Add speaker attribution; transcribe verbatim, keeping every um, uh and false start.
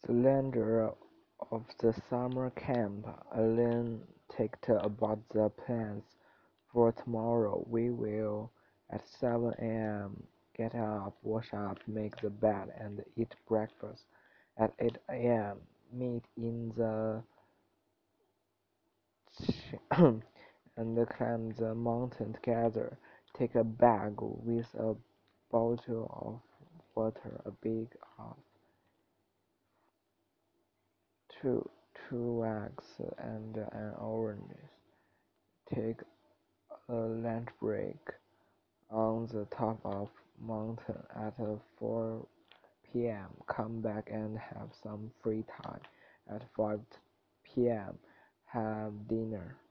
Speaker 1: The leader of the summer camp, Alan, talked about the plans for tomorrow. We will, at seven a m, get up, wash up, make the bed, and eat breakfast. At eight a m, meet in the and climb the mountain together. Take a bag with a bottle of water, a bag of two two eggs, and an orange. Take a lunch break on the top of mountain at four p m. Come back and have some free time. At five p m. have dinner.